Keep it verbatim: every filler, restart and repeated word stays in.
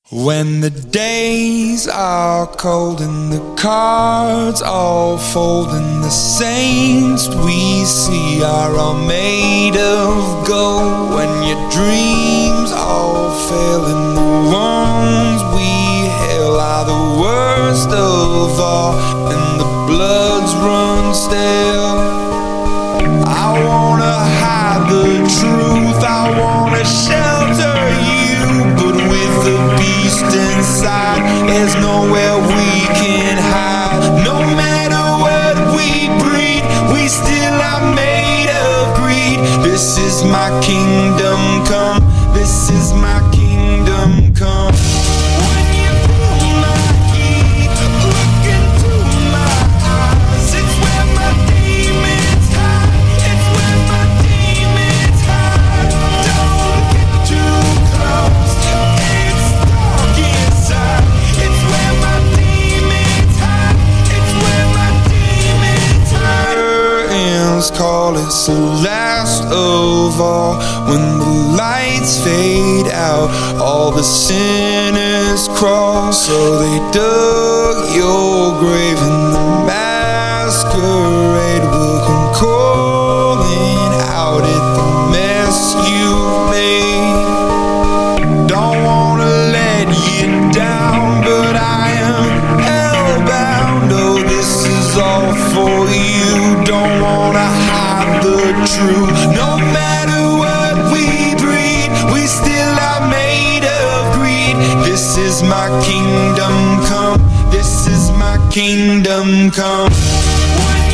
When the days are cold and the cards all fold and the saints we see are all made of gold, when your dreams all fail and the ones we hail are the worst of all and the bloods run stale, I wanna hide the truth, I wanna shelter you, but with the beast inside, there's nowhere we can hide. No matter what we breed, we still are made of greed. This is my kingdom come, this is my kingdom come. When you pull my key, look into my eyes, it's where my demons hide, it's where my demons hide. Don't get too close, it's dark inside, it's where my demons hide, it's where my demons hide. Curtains call, it's the last of all. When the lights fade out, all the sinners crawl. So they dug your grave and the masquerade will come calling out at the mess you've made. Don't wanna let you down, but I am hellbound. Oh, this is all for you. Don't wanna hide the truth. No matter what we breed, we still are made of greed. This is my kingdom come, this is my kingdom come.